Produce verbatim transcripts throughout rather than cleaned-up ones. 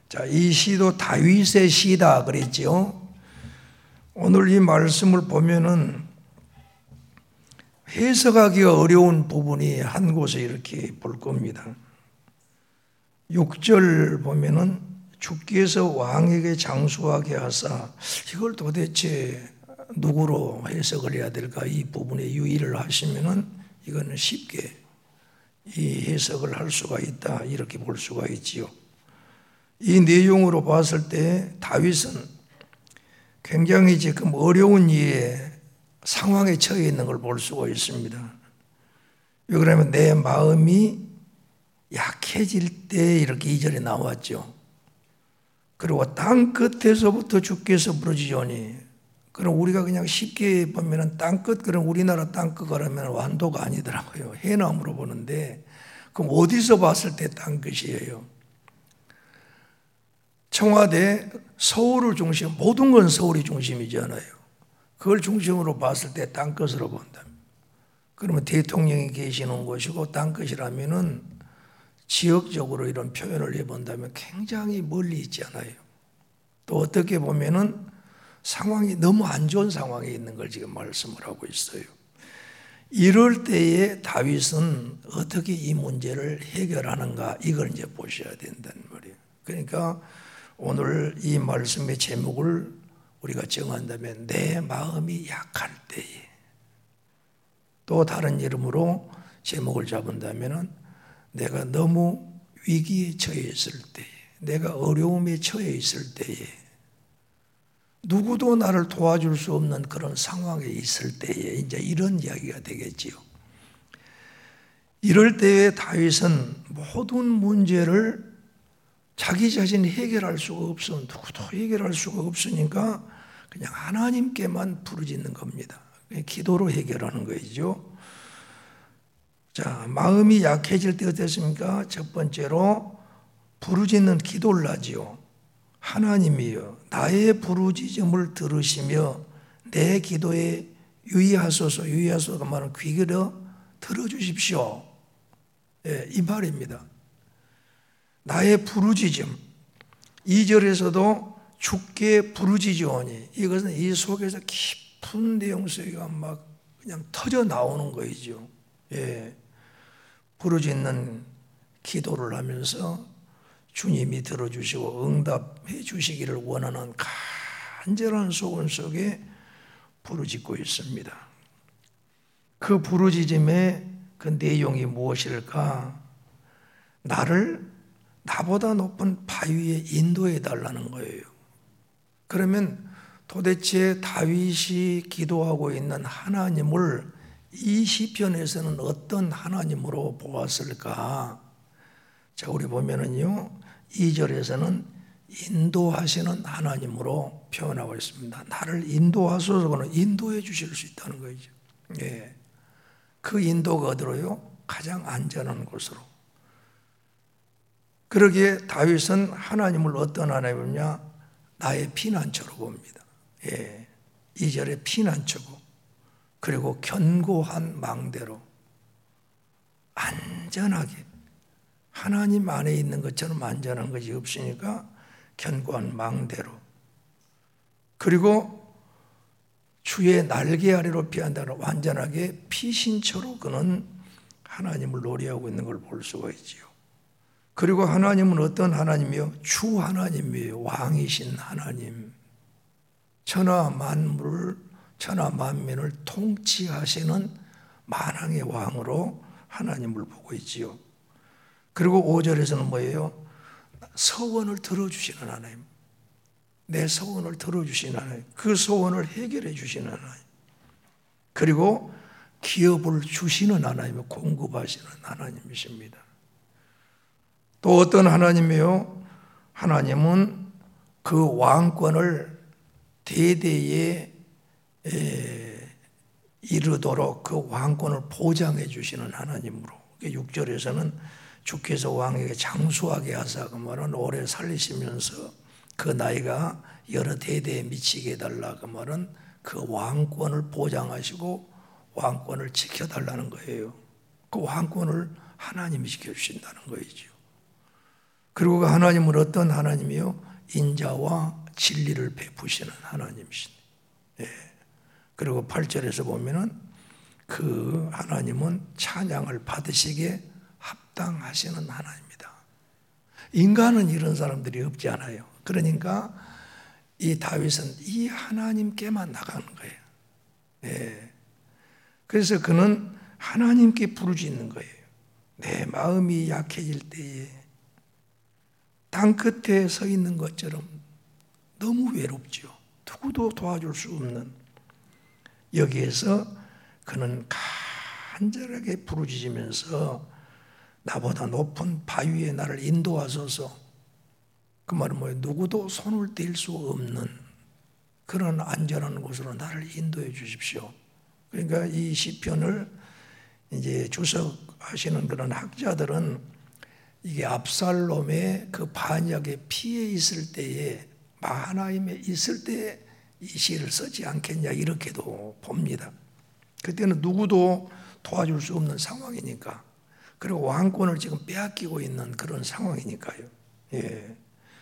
자, 이 시도 다윗의 시다 그랬죠. 오늘 이 말씀을 보면은 해석하기가 어려운 부분이 한 곳에 이렇게 볼 겁니다. 육 절 보면은 주께서 왕에게 장수하게 하사, 이걸 도대체 누구로 해석을 해야 될까? 이 부분에 유의를 하시면은 이거는 쉽게 이 해석을 할 수가 있다, 이렇게 볼 수가 있지요. 이 내용으로 봤을 때 다윗은 굉장히 지금 어려운 이에 상황에 처해 있는 걸 볼 수가 있습니다. 왜 그러냐면 내 마음이 약해질 때 이렇게 이 절에 나왔죠. 그리고 땅 끝에서부터 주께서 부르짖으니, 그럼 우리가 그냥 쉽게 보면은 땅 끝, 그럼 우리나라 땅 끝 그러면 완도가 아니더라고요. 해남으로 보는데, 그럼 어디서 봤을 때 땅 끝이에요? 청와대 서울을 중심, 모든 건 서울이 중심이잖아요. 그걸 중심으로 봤을 때 땅 끝으로 본다. 그러면 대통령이 계시는 곳이고 땅 끝이라면은 지역적으로 이런 표현을 해본다면 굉장히 멀리 있지 않아요. 또 어떻게 보면은 상황이 너무 안 좋은 상황에 있는 걸 지금 말씀을 하고 있어요. 이럴 때에 다윗은 어떻게 이 문제를 해결하는가, 이걸 이제 보셔야 된다는 말이에요. 그러니까 오늘 이 말씀의 제목을 우리가 정한다면 내 마음이 약할 때에, 또 다른 이름으로 제목을 잡은다면 내가 너무 위기에 처해 있을 때에, 내가 어려움에 처해 있을 때에, 누구도 나를 도와줄 수 없는 그런 상황에 있을 때에 이제 이런 이야기가 되겠지요. 이럴 때에 다윗은 모든 문제를 자기 자신이 해결할 수가 없어, 누구도 해결할 수가 없으니까 그냥 하나님께만 부르짖는 겁니다. 기도로 해결하는 거죠. 자, 마음이 약해질 때 어땠습니까? 첫 번째로 부르짖는 기도를 하지요. 하나님이여, 나의 부르짖음을 들으시며 내 기도에 유의하소서. 유의하소서가 말은 귀 기울여 들어주십시오. 예, 이 말입니다. 나의 부르짖음. 이 절에서도 주께 부르짖으오니, 이것은 이 속에서 깊은 내용 속에가 막 그냥 터져 나오는 거이죠. 예, 부르짖는 기도를 하면서 주님이 들어주시고 응답해 주시기를 원하는 간절한 소원 속에 부르짖고 있습니다. 그 부르짖음의 그 내용이 무엇일까? 나를 나보다 높은 바위에 인도해 달라는 거예요. 그러면 도대체 다윗이 기도하고 있는 하나님을 이 시편에서는 어떤 하나님으로 보았을까? 자, 우리 보면은요, 이 절에서는 인도하시는 하나님으로 표현하고 있습니다. 나를 인도하소서는 인도해 주실 수 있다는 거죠. 예. 그 인도가 어디로요? 가장 안전한 곳으로. 그러기에 다윗은 하나님을 어떤 하나님이냐? 나의 피난처로 봅니다. 예. 이 절에 피난처고, 그리고 견고한 망대로 안전하게, 하나님 안에 있는 것처럼 안전한 것이 없으니까 견고한 망대로, 그리고 주의 날개 아래로 피한다는 완전하게 피신처로 그는 하나님을 노래하고 있는 걸 볼 수가 있지요. 그리고 하나님은 어떤 하나님이요? 주 하나님이에요. 왕이신 하나님. 천하 만물을, 천하 만민을 통치하시는 만왕의 왕으로 하나님을 보고 있지요. 그리고 오 절에서는 뭐예요? 서원을 들어주시는 하나님. 내 서원을 들어주시는 하나님. 그 소원을 해결해 주시는 하나님. 그리고 기업을 주시는 하나님, 공급하시는 하나님이십니다. 또 어떤 하나님이요? 하나님은 그 왕권을 대대에 이르도록 그 왕권을 보장해 주시는 하나님으로. 육 절에서는 주께서 왕에게 장수하게 하사, 그 말은 오래 살리시면서 그 나이가 여러 대대에 미치게 해달라, 그 말은 그 왕권을 보장하시고 왕권을 지켜달라는 거예요. 그 왕권을 하나님이 지켜주신다는 거이죠. 그리고 그 하나님은 어떤 하나님이요? 인자와 진리를 베푸시는 하나님이시네. 예. 그리고 팔 절에서 보면은 그 하나님은 찬양을 받으시기에 합당하시는 하나님이다. 인간은 이런 사람들이 없지 않아요. 그러니까 이 다윗은 이 하나님께만 나가는 거예요. 예. 그래서 그는 하나님께 부르짖는 거예요. 내 마음이 약해질 때에 땅 끝에 서 있는 것처럼 너무 외롭죠. 누구도 도와줄 수 없는. 여기에서 그는 간절하게 부르짖으면서 나보다 높은 바위에 나를 인도하소서. 그 말은 뭐예요? 누구도 손을 댈 수 없는 그런 안전한 곳으로 나를 인도해 주십시오. 그러니까 이 시편을 이제 주석하시는 그런 학자들은 이게 압살롬의 그 반역에 피해 있을 때에 마하나임에 있을 때 이 시를 쓰지 않겠냐 이렇게도 봅니다. 그때는 누구도 도와줄 수 없는 상황이니까, 그리고 왕권을 지금 빼앗기고 있는 그런 상황이니까요. 예.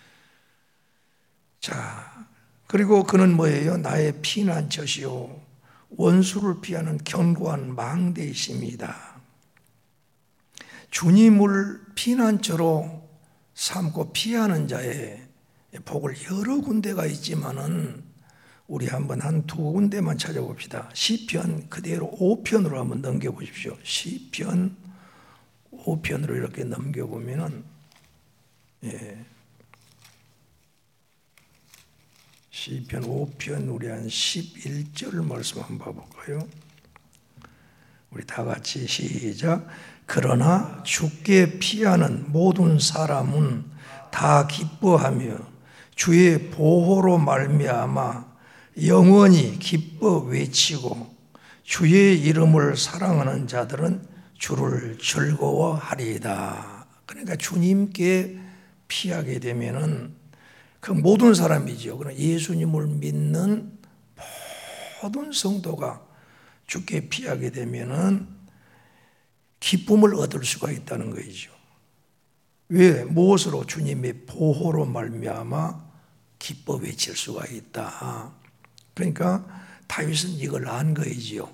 자, 그리고 그는 뭐예요? 나의 피난처시요 원수를 피하는 견고한 망대이십니다. 주님을 피난처로 삼고 피하는 자의 복을 여러 군데가 있지만은 우리 한번 한 두 군데만 찾아봅시다. 시편 그대로 오 편으로 한번 넘겨보십시오. 시편 오 편으로 이렇게 넘겨보면은 예. 시편 오 편 우리 한 십일 절 말씀 한번 봐볼까요? 우리 다 같이 시작. 그러나 주께 피하는 모든 사람은 다 기뻐하며 주의 보호로 말미암아 영원히 기뻐 외치고 주의 이름을 사랑하는 자들은 주를 즐거워하리이다. 그러니까 주님께 피하게 되면은 그 모든 사람이죠. 그럼 예수님을 믿는 모든 성도가 주께 피하게 되면은 기쁨을 얻을 수가 있다는 거죠. 왜? 무엇으로? 주님의 보호로 말미암아 기뻐 외칠 수가 있다. 그러니까 다윗은 이걸 안 거이지요.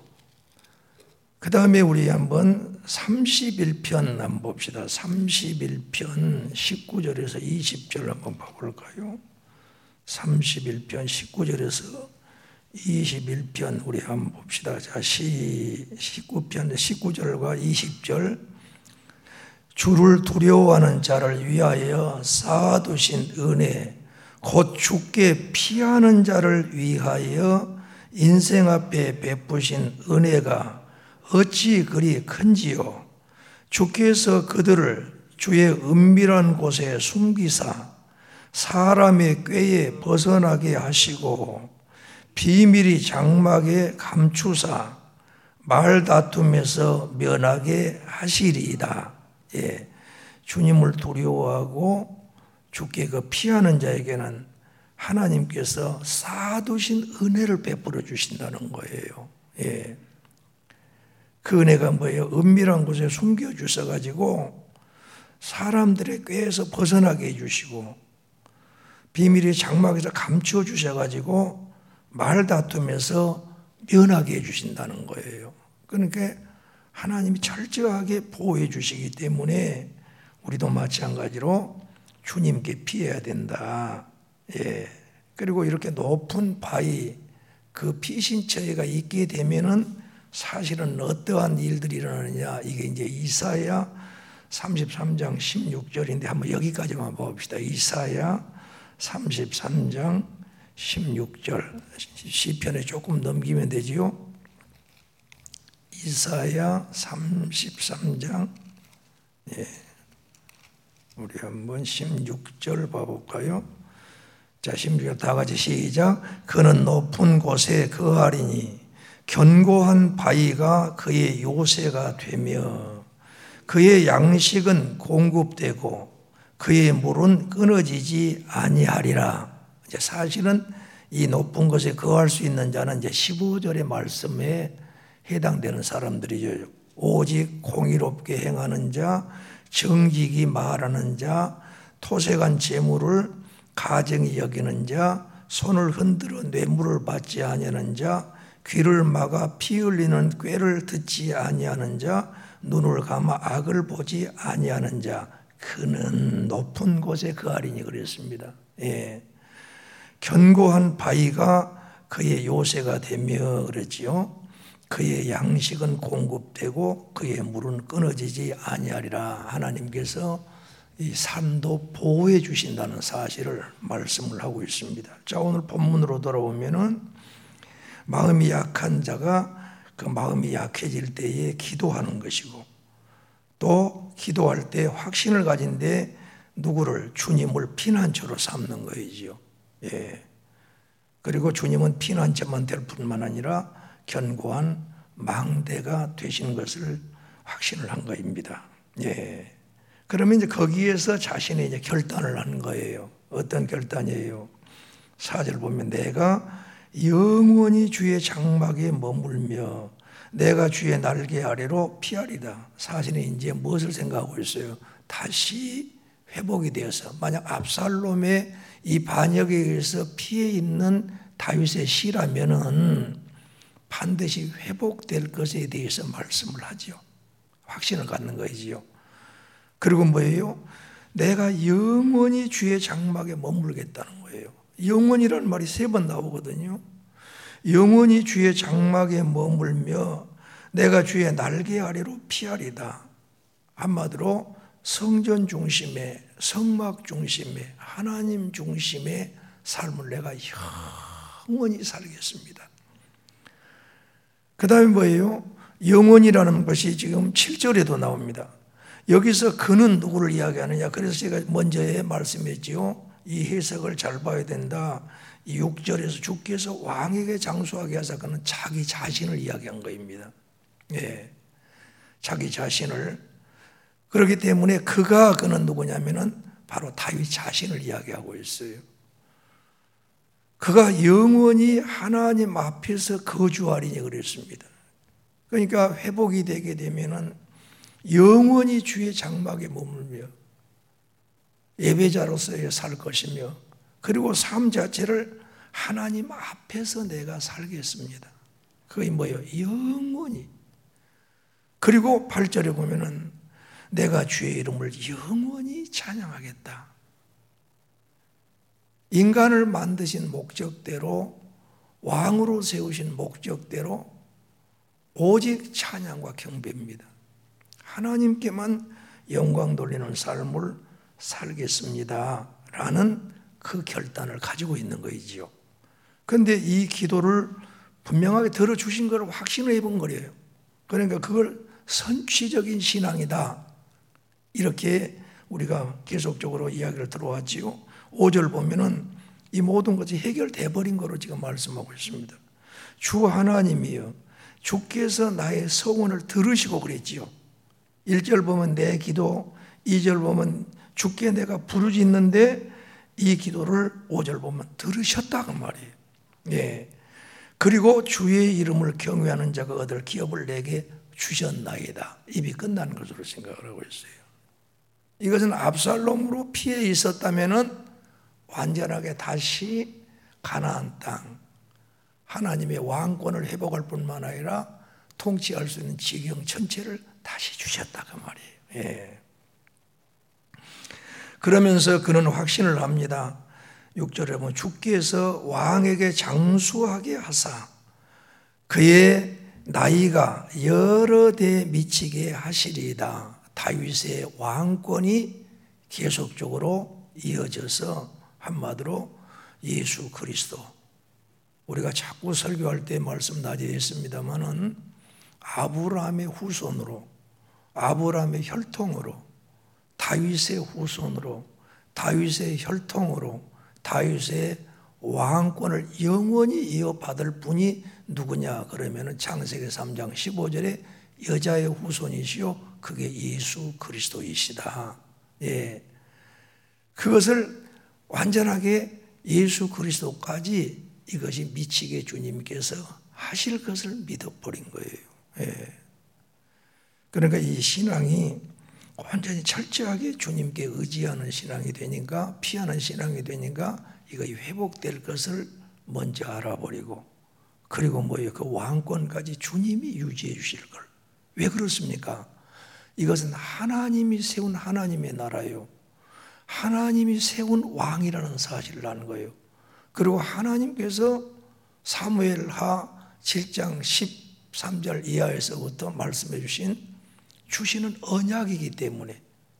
그 다음에 우리 한번 삼십일 편 한번 봅시다. 삼십일 편 십구 절에서 이십 절 한번 봐볼까요? 삼십일 편 십구 절에서 이십일 편 우리 한번 봅시다. 자, 시, 십구 편 십구 절과 이십 절. 주를 두려워하는 자를 위하여 쌓아두신 은혜, 곧 주께 피하는 자를 위하여 인생 앞에 베푸신 은혜가 어찌 그리 큰지요. 주께서 그들을 주의 은밀한 곳에 숨기사 사람의 꾀에 벗어나게 하시고 비밀이 장막에 감추사 말다툼에서 면하게 하시리이다. 예, 주님을 두려워하고 주께 그 피하는 자에게는 하나님께서 쌓아두신 은혜를 베풀어 주신다는 거예요. 예. 그 은혜가 뭐예요? 은밀한 곳에 숨겨 주셔가지고 사람들의 꾀에서 벗어나게 해주시고 비밀의 장막에서 감추어 주셔가지고 말다툼에서 면하게 해주신다는 거예요. 그러니까 하나님이 철저하게 보호해 주시기 때문에 우리도 마찬가지로 주님께 피해야 된다. 예. 그리고 이렇게 높은 바위, 그 피신처에가 있게 되면은 사실은 어떠한 일들이 일어나느냐. 이게 이제 이사야 삼십삼 장 십육 절인데 한번 여기까지만 봅시다. 이사야 삼십삼 장 십육 절. 시편에 조금 넘기면 되지요. 이사야 삼십삼 장 예. 우리 한번 십육 절 봐볼까요? 자, 십육 절 다 같이 시작. 그는 높은 곳에 거하리니 견고한 바위가 그의 요새가 되며 그의 양식은 공급되고 그의 물은 끊어지지 아니하리라. 이제 사실은 이 높은 곳에 거할 수 있는 자는 이제 십오 절의 말씀에 해당되는 사람들이죠. 오직 공의롭게 행하는 자, 정직이 말하는 자, 토색한 재물을 가증히 여기는 자, 손을 흔들어 뇌물을 받지 아니하는 자, 귀를 막아 피 흘리는 꾀를 듣지 아니하는 자, 눈을 감아 악을 보지 아니하는 자, 그는 높은 곳에 거하리니 그랬습니다. 예. 견고한 바위가 그의 요새가 되며 그랬지요. 그의 양식은 공급되고 그의 물은 끊어지지 아니하리라. 하나님께서 이 삶도 보호해 주신다는 사실을 말씀을 하고 있습니다. 자, 오늘 본문으로 돌아오면은 마음이 약한 자가 그 마음이 약해질 때에 기도하는 것이고, 또 기도할 때 확신을 가진 데 누구를? 주님을 피난처로 삼는 거이지요. 예. 그리고 주님은 피난처만 될 뿐만 아니라 견고한 망대가 되신 것을 확신을 한 거입니다. 예. 그러면 이제 거기에서 자신의 이제 결단을 하는 거예요. 어떤 결단이에요? 사 절 보면 내가 영원히 주의 장막에 머물며 내가 주의 날개 아래로 피하리다. 사실은 이제 무엇을 생각하고 있어요? 다시 회복이 되어서, 만약 압살롬의 이 반역에 의해서 피해 있는 다윗의 시라면은 반드시 회복될 것에 대해서 말씀을 하지요. 확신을 갖는 거이지요. 그리고 뭐예요? 내가 영원히 주의 장막에 머물겠다는 거예요. 영원이라는 말이 세 번 나오거든요. 영원히 주의 장막에 머물며 내가 주의 날개 아래로 피하리다. 한마디로 성전 중심의, 성막 중심의, 하나님 중심의 삶을 내가 영원히 살겠습니다. 그 다음에 뭐예요? 영원이라는 것이 지금 칠 절에도 나옵니다. 여기서 그는 누구를 이야기하느냐? 그래서 제가 먼저 말씀했지요. 이 해석을 잘 봐야 된다. 이 육 절에서 주께서 왕에게 장수하게 하사 그는 자기 자신을 이야기한 거입니다. 예, 자기 자신을. 그렇기 때문에 그가 그는 누구냐면은 바로 다윗 자신을 이야기하고 있어요. 그가 영원히 하나님 앞에서 거주하리니 그랬습니다. 그러니까 회복이 되게 되면은 영원히 주의 장막에 머물며 예배자로서의 살 것이며, 그리고 삶 자체를 하나님 앞에서 내가 살겠습니다. 그게 뭐예요? 영원히. 그리고 팔 절에 보면은 내가 주의 이름을 영원히 찬양하겠다. 인간을 만드신 목적대로, 왕으로 세우신 목적대로 오직 찬양과 경배입니다. 하나님께만 영광 돌리는 삶을 살겠습니다 라는 그 결단을 가지고 있는 거이지요. 그런데 이 기도를 분명하게 들어주신 걸 확신을 해본 거예요. 그러니까 그걸 선취적인 신앙이다, 이렇게 우리가 계속적으로 이야기를 들어왔지요. 오 절 보면은 이 모든 것이 해결돼 버린 거로 지금 말씀하고 있습니다. 주 하나님이여 주께서 나의 서원을 들으시고 그랬지요. 일 절 보면 내 기도, 이 절 보면 주께 내가 부르짖는데 이 기도를 오 절 보면 들으셨다 그 말이에요. 예. 그리고 주의 이름을 경외하는 자가 얻을 기업을 내게 주셨나이다. 입이 끝난 것으로 생각을 하고 있어요. 이것은 압살롬으로 피해 있었다면은 완전하게 다시 가나안 땅, 하나님의 왕권을 회복할 뿐만 아니라 통치할 수 있는 지경 전체를 다시 주셨다 그 말이에요. 예. 그러면서 그는 확신을 합니다. 육 절에 보면 주께서 왕에게 장수하게 하사 그의 나이가 여러 대 미치게 하시리이다. 다윗의 왕권이 계속적으로 이어져서 한마디로 예수 그리스도, 우리가 자꾸 설교할 때 말씀 나뉘어 있습니다마는 아브라함의 후손으로, 아브라함의 혈통으로, 다윗의 후손으로, 다윗의 혈통으로 다윗의 왕권을 영원히 이어받을 분이 누구냐 그러면 창세기 삼 장 십오 절에 여자의 후손이시요 그게 예수 그리스도이시다. 예. 그것을 완전하게 예수 그리스도까지 이것이 미치게 주님께서 하실 것을 믿어버린 거예요. 예. 그러니까 이 신앙이 완전히 철저하게 주님께 의지하는 신앙이 되니까, 피하는 신앙이 되니까 이거 회복될 것을 먼저 알아버리고, 그리고 뭐예요? 그 왕권까지 주님이 유지해 주실 걸. 왜 그렇습니까? 이것은 하나님이 세운 하나님의 나라예요. 하나님이 세운 왕이라는 사실을 아는 거예요. 그리고 하나님께서 사무엘하 칠 장 십삼 절 이하에서부터 말씀해 주신 주시는 언약이기 때문에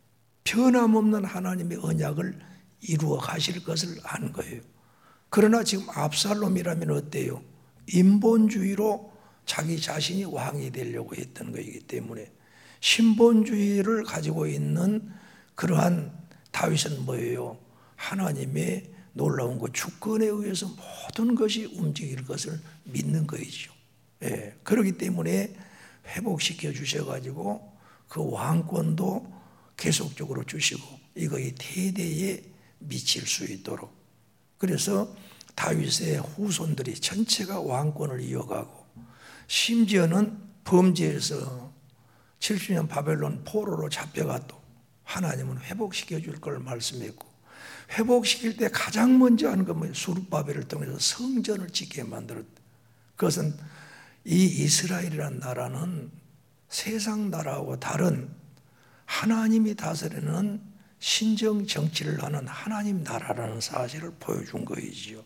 변함없는 하나님의 언약을 이루어 가실 것을 아는 거예요. 그러나 지금 압살롬이라면 어때요? 인본주의로 자기 자신이 왕이 되려고 했던 것이기 때문에, 신본주의를 가지고 있는 그러한 다윗은 뭐예요? 하나님의 놀라운 그 주권에 의해서 모든 것이 움직일 것을 믿는 것이죠. 예, 그렇기 때문에 회복시켜 주셔가지고 그 왕권도 계속적으로 주시고 이거의 대대에 미칠 수 있도록, 그래서 다윗의 후손들이 전체가 왕권을 이어가고, 심지어는 범죄에서 칠십 년 바벨론 포로로 잡혀가도 하나님은 회복시켜 줄 걸 말씀했고, 회복시킬 때 가장 먼저 하는 건 뭐예요? 수룹바벨을 통해서 성전을 짓게 만들었다. 그것은 이 이스라엘이라는 나라는 세상 나라하고 다른 하나님이 다스리는 신정 정치를 하는 하나님 나라라는 사실을 보여준 것이지요.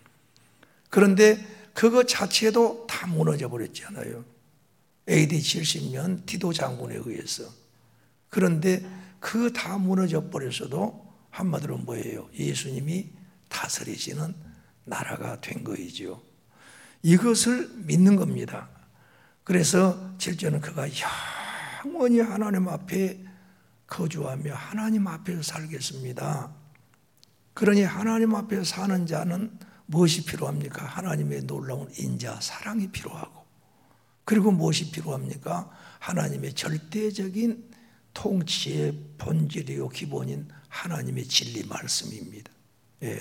그런데 그것 자체도 다 무너져 버렸잖아요. 에이디 칠십 년 디도 장군에 의해서. 그런데 그 다 무너져 버렸어도 한마디로 뭐예요? 예수님이 다스리시는 나라가 된 거이죠. 이것을 믿는 겁니다. 그래서 칠 절은 그가 영원히 하나님 앞에 거주하며 하나님 앞에서 살겠습니다. 그러니 하나님 앞에 사는 자는 무엇이 필요합니까? 하나님의 놀라운 인자, 사랑이 필요하고, 그리고 무엇이 필요합니까? 하나님의 절대적인 통치의 본질이요 기본인 하나님의 진리 말씀입니다. 예.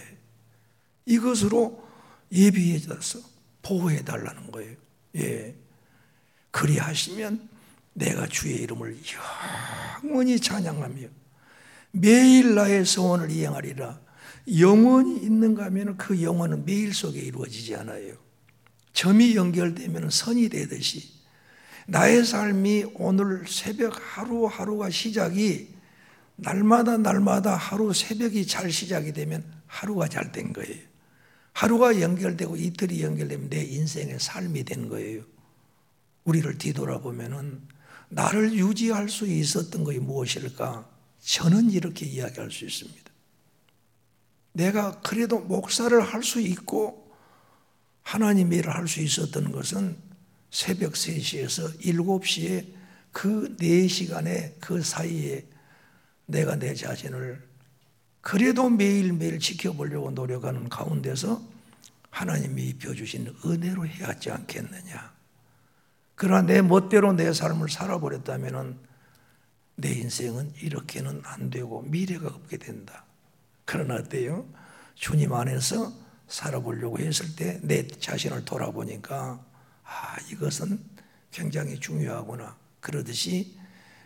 이것으로 예비해져서 보호해달라는 거예요. 예. 그리하시면 내가 주의 이름을 영원히 찬양하며 매일 나의 소원을 이행하리라. 영원히 있는가 하면 그 영원은 매일 속에 이루어지지 않아요. 점이 연결되면 선이 되듯이 나의 삶이 오늘 새벽 하루하루가 시작이 날마다 날마다 하루 새벽이 잘 시작이 되면 하루가 잘 된 거예요. 하루가 연결되고 이틀이 연결되면 내 인생의 삶이 된 거예요. 우리를 뒤돌아보면은 나를 유지할 수 있었던 것이 무엇일까? 저는 이렇게 이야기할 수 있습니다. 내가 그래도 목사를 할 수 있고 하나님의 일을 할 수 있었던 것은 새벽 세 시에서 일곱 시에 그 네 시간의 그 사이에 내가 내 자신을 그래도 매일매일 지켜보려고 노력하는 가운데서 하나님이 입혀주신 은혜로 해야지 않겠느냐. 그러나 내 멋대로 내 삶을 살아버렸다면 내 인생은 이렇게는 안 되고 미래가 없게 된다. 그러나 어때요? 주님 안에서 살아보려고 했을 때 내 자신을 돌아보니까 아, 이것은 굉장히 중요하구나. 그러듯이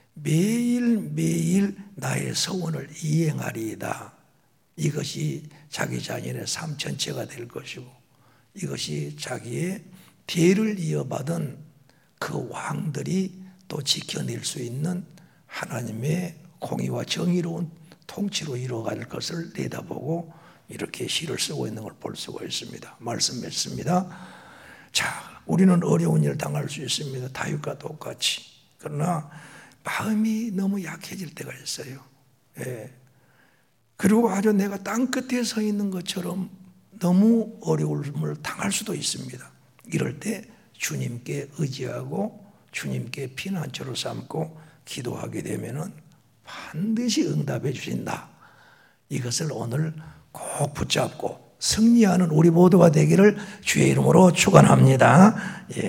매일매일 나의 소원을 이행하리이다. 이것이 자기 자신의 삶 전체가 될 것이고, 이것이 자기의 대를 이어받은 그 왕들이 또 지켜낼 수 있는 하나님의 공의와 정의로운 통치로 이루어갈 것을 내다보고 이렇게 시를 쓰고 있는 걸 볼 수가 있습니다. 말씀 맺습니다. 자, 우리는 어려운 일을 당할 수 있습니다. 다윗과 똑같이. 그러나 마음이 너무 약해질 때가 있어요. 예. 그리고 아주 내가 땅 끝에 서 있는 것처럼 너무 어려움을 당할 수도 있습니다. 이럴 때 주님께 의지하고 주님께 피난처로 삼고 기도하게 되면은 반드시 응답해 주신다. 이것을 오늘 꼭 붙잡고 승리하는 우리 모두가 되기를 주의 이름으로 축원합니다. 예.